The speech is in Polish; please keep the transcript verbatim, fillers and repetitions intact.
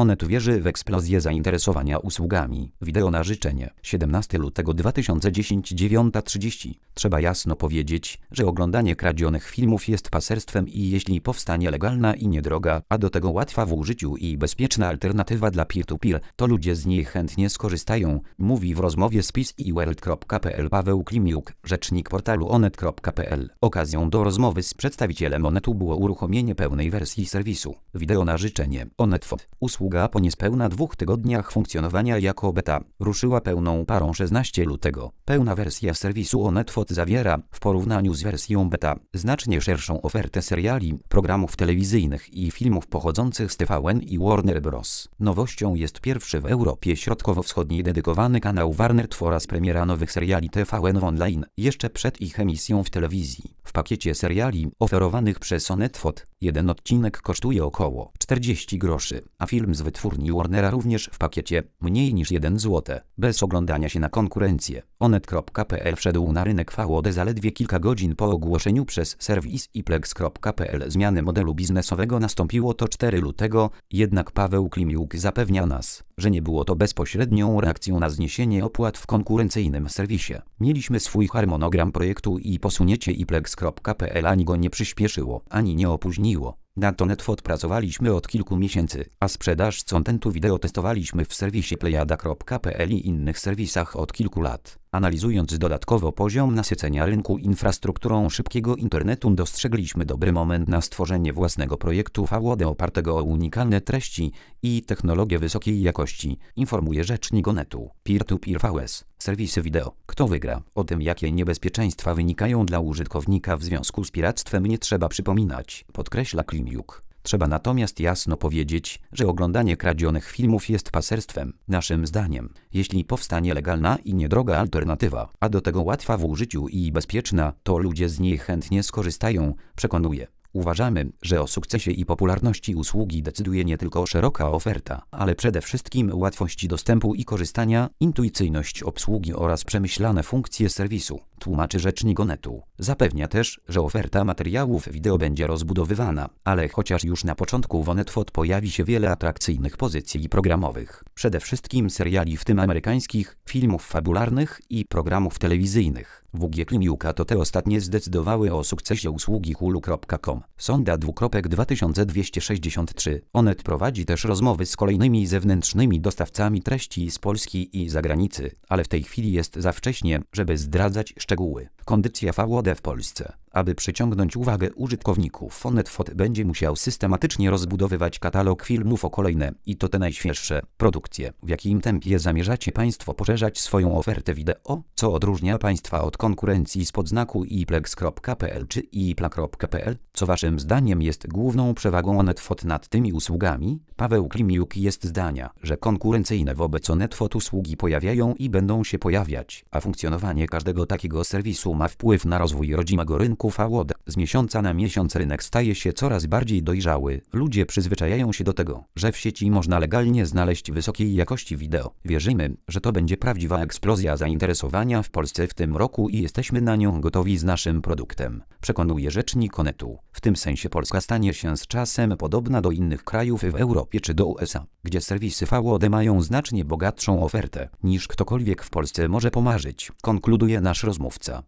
Onet wierzy w eksplozję zainteresowania usługami wideo na życzenie. siedemnastego lutego dwa tysiące dziesiątego dziewiąta trzydzieści. Trzeba jasno powiedzieć, że oglądanie kradzionych filmów jest paserstwem i jeśli powstanie legalna i niedroga, a do tego łatwa w użyciu i bezpieczna alternatywa dla peer-to-peer, to ludzie z niej chętnie skorzystają, mówi w rozmowie z Peace i World kropka p l Paweł Klimiuk, rzecznik portalu onet kropka p l. Okazją do rozmowy z przedstawicielem Onetu było uruchomienie pełnej wersji serwisu wideo na życzenie OnetFot. Usługa po niespełna dwóch tygodniach funkcjonowania jako beta ruszyła pełną parą szesnastego lutego. Pełna wersja serwisu OnetFot zawiera, w porównaniu z wersją beta, znacznie szerszą ofertę seriali, programów telewizyjnych i filmów pochodzących z T V N i Warner Bros. Nowością jest pierwszy w Europie Środkowo-Wschodniej dedykowany kanał Warner oraz premiera nowych seriali T V N online, jeszcze przed ich emisją w telewizji. W pakiecie seriali oferowanych przez OnetFot jeden odcinek kosztuje około czterdzieści groszy, a film z wytwórni Warnera również w pakiecie mniej niż jeden złoty. Bez oglądania się na konkurencję. onet kropka p l wszedł na rynek V O D zaledwie kilka godzin po ogłoszeniu przez serwis iplex kropka p l zmiany modelu biznesowego. Nastąpiło to czwartego lutego, jednak Paweł Klimiuk zapewnia nas, że nie było to bezpośrednią reakcją na zniesienie opłat w konkurencyjnym serwisie. Mieliśmy swój harmonogram projektu i posunięcie iplex kropka p l ani go nie przyspieszyło, ani nie opóźniło. Nad OnetFot pracowaliśmy od kilku miesięcy, a sprzedaż contentu wideo testowaliśmy w serwisie plejada kropka p l i innych serwisach od kilku lat. Analizując dodatkowo poziom nasycenia rynku infrastrukturą szybkiego internetu, dostrzegliśmy dobry moment na stworzenie własnego projektu V O D opartego o unikalne treści i technologię wysokiej jakości, informuje rzecznik Onetu. Peer-to-peer V S, serwisy wideo. Kto wygra? O tym, jakie niebezpieczeństwa wynikają dla użytkownika w związku z piractwem, nie trzeba przypominać, podkreśla Klimiuk. Trzeba natomiast jasno powiedzieć, że oglądanie kradzionych filmów jest paserstwem. Naszym zdaniem, jeśli powstanie legalna i niedroga alternatywa, a do tego łatwa w użyciu i bezpieczna, to ludzie z niej chętnie skorzystają, przekonuje. Uważamy, że o sukcesie i popularności usługi decyduje nie tylko szeroka oferta, ale przede wszystkim łatwość dostępu i korzystania, intuicyjność obsługi oraz przemyślane funkcje serwisu, tłumaczy rzecznik Onetu. Zapewnia też, że oferta materiałów wideo będzie rozbudowywana, ale chociaż już na początku w OnetFot pojawi się wiele atrakcyjnych pozycji programowych, przede wszystkim seriali, w tym amerykańskich, filmów fabularnych i programów telewizyjnych. W uwadze Klimiuka to te ostatnie zdecydowały o sukcesie usługi hulu kropka com. Sonda dwa tysiące dwieście sześćdziesiąt trzy. Onet prowadzi też rozmowy z kolejnymi zewnętrznymi dostawcami treści z Polski i zagranicy, ale w tej chwili jest za wcześnie, żeby zdradzać szczegóły. Kondycja V O D w Polsce. Aby przyciągnąć uwagę użytkowników, OnetFot będzie musiał systematycznie rozbudowywać katalog filmów o kolejne, i to te najświeższe, produkcje. W jakim tempie zamierzacie Państwo poszerzać swoją ofertę wideo? Co odróżnia Państwa od konkurencji spod znaku iplex kropka p l czy ipla kropka p l? Co Waszym zdaniem jest główną przewagą OnetFot nad tymi usługami? Paweł Klimiuk jest zdania, że konkurencyjne wobec OnetFot usługi pojawiają i będą się pojawiać, a funkcjonowanie każdego takiego serwisu ma wpływ na rozwój rodzimego rynku V O D. Z miesiąca na miesiąc rynek staje się coraz bardziej dojrzały. Ludzie przyzwyczajają się do tego, że w sieci można legalnie znaleźć wysokiej jakości wideo. Wierzymy, że to będzie prawdziwa eksplozja zainteresowania w Polsce w tym roku i jesteśmy na nią gotowi z naszym produktem, przekonuje rzecznik Onetu. W tym sensie Polska stanie się z czasem podobna do innych krajów w Europie czy do U S A, gdzie serwisy V O D mają znacznie bogatszą ofertę, niż ktokolwiek w Polsce może pomarzyć, konkluduje nasz rozmówca.